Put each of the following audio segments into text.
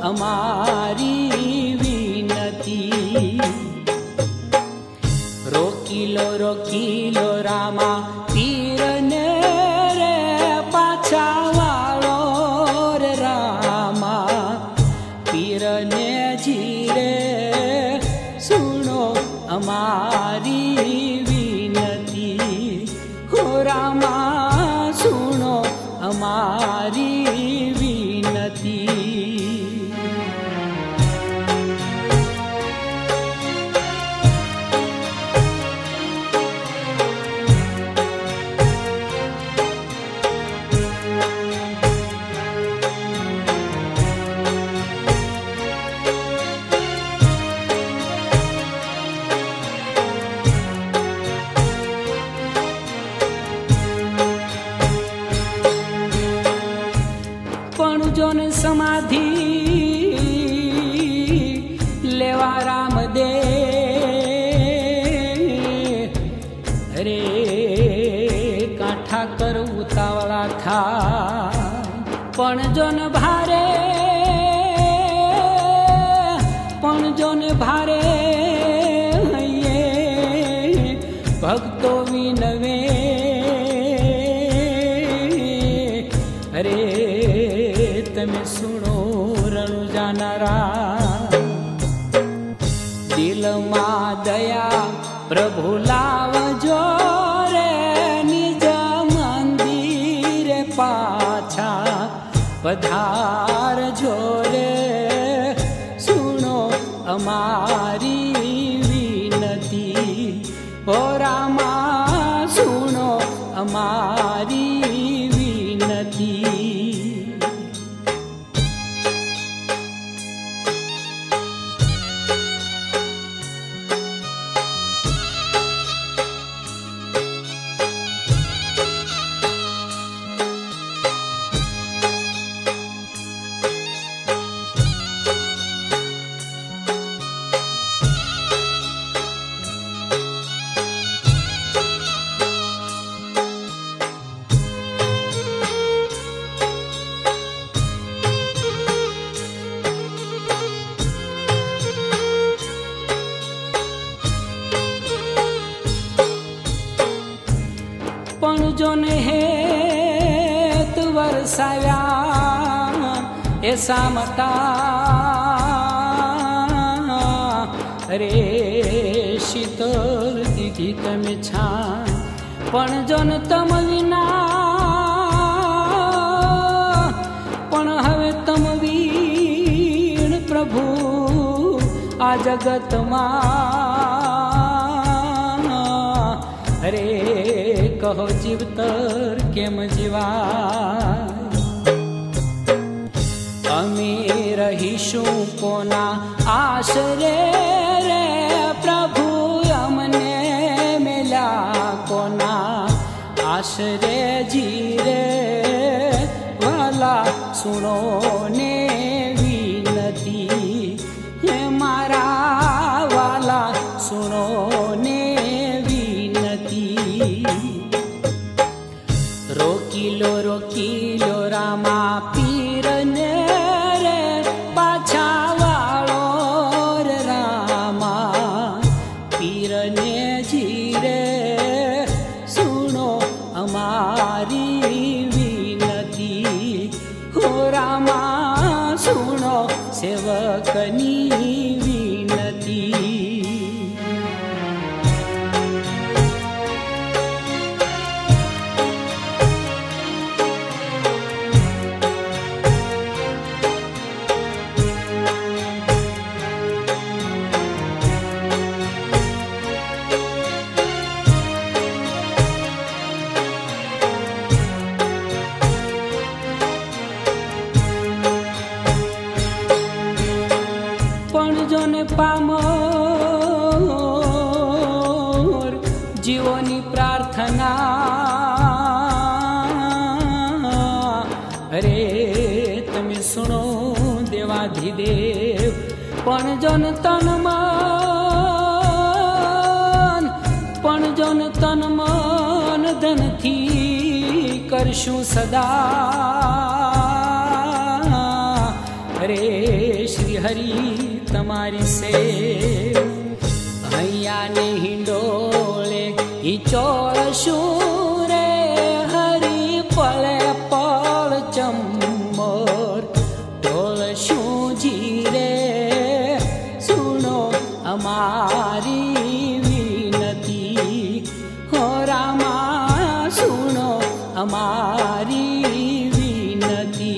અમારી વિનતી. રોકી લો રામા પીરને રે પાછા વાળો રે રામા પીરને જીરે સુનો અમારી વિનતી. હો રામા સુનો અમારી વિનતી. જોન સમાધિ લેવા રામ દે રે કાંઠા કર ઉતાવળા થાય પણ જોન ભારે ભક્તો વિનવે અરે તમે સુણો રણુ જાનારા. દિલમાં દયા પ્રભુ લાવજો રે નિજ મંદિરે પાછા પધારજો રે સુણો અમારી વિનતી. ઓ રામા સુણો અમારી વિનતી. પણ જોને હેત વરસાવ્યા એ સામટા રે શીતળ દીધી તમે છાન. પણ જોન તમ વિના પણ હવે તમ વીણ પ્રભુ આ જગતમાં અરે કહો જીવતર કેમ જીવાય. અમે રહીશું કોના આશરે રે પ્રભુ અમને મેલા કોના આશરે જીરે વાલા સુણો ને વિનતી. હે મારા વાલા સુણો ને વિનતી. રોકી લો રામા પીરને રે પાછા વાળો રે રામા પીરને જીરે સુણો અમારી વિનતી. હો રામા સુણો સેવકની વિનતી. જોને પામર જીવોની પ્રાર્થના અરે તમે સુણો દેવાધિદેવ. પણ જોન તન મન ધનથી કરશું સદા અરે श्री हरि तमारी से हैया ने हिंडोले ही चोळ शूरे हरि पले पल चम्मोर टोल शू जीरे सुनो हमारी विनती हो रामा सुनो हमारी विनती।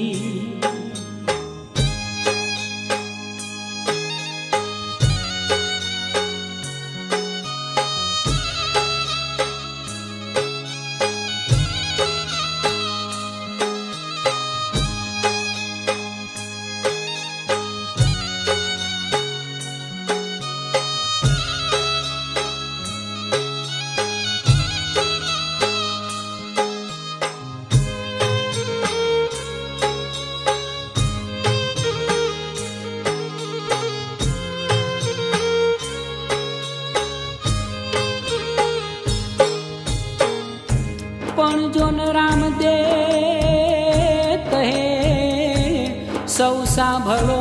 पण जोन राम दे कहे सौ सांभळो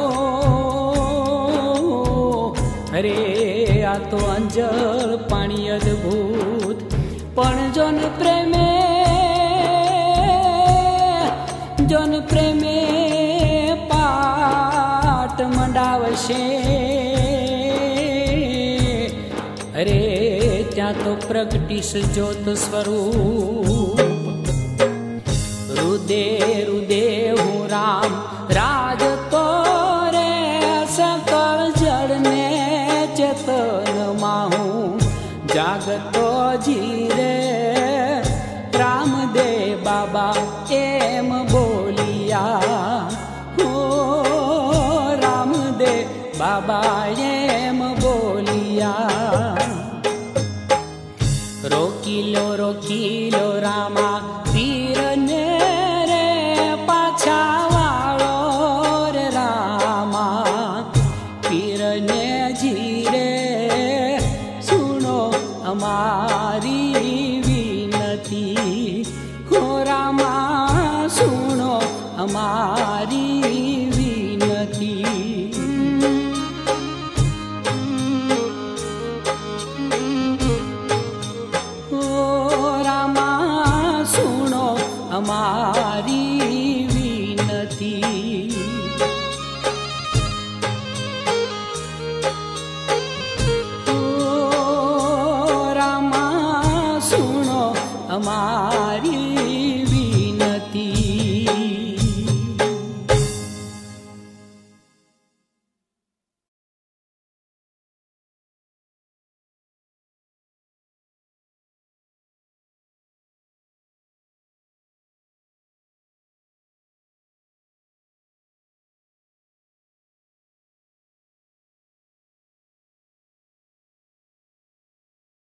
अरे आ तो अंजळ पाणी अद्भुत पण जोन प्रेमे पाट मंडावशे अरे त्या तो प्रगटीश ज्योत स्वरूप रुदे रुदे हूँ राम राज तो रे सकल जड़ने चेतन माहू जागतो जीरे राम दे बाबा एम बोलिया हो राम दे बाबा एम बोलिया रोकी